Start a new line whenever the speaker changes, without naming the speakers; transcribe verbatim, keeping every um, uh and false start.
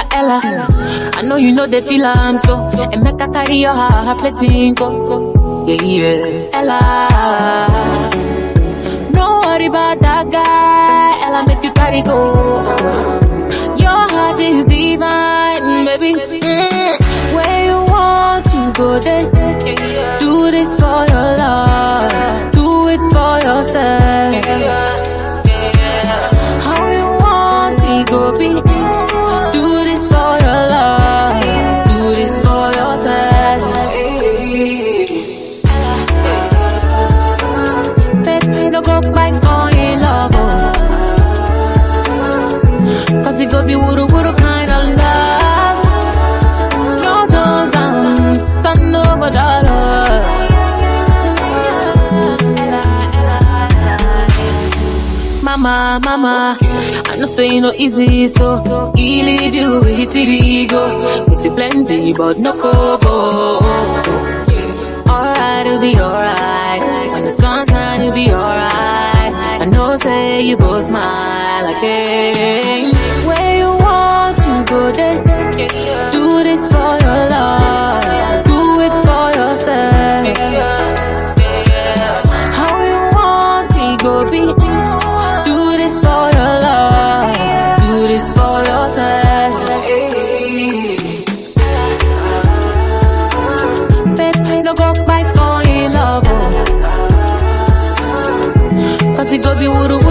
Ella, Ella. I know you know the feel I'm so. And make a carry your heart, fletting go. Yeah, yeah. Ella. Don't worry about that guy. Ella make you carry go. Your heart is divine, baby. Mm. Where you want to go there. Do this for your love. Do it for yourself. How you want it go be. Do this for your love. Do this for yourself. Baby, no go back for in love. Cause it go be wuru wuru kind of love. No Jones and stand over dollar. Mama, mama, I know say you know easy, so he leave you with ego. We see plenty, but no cobo. Alright, it'll be alright. When the sun shine, it'll be alright. I know say you go smile again. Where you want to go there. Do this for your love. Do it for yourself. How you want it go be. Do this for your love. Do this for yourself. Baby, no go back for in love. Cause it go be wuru